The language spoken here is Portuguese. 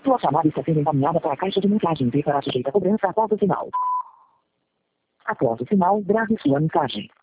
Sua chamada está sendo encaminhada para a caixa de mensagens e será sujeita a cobrança após o sinal. Após o sinal, grave sua mensagem.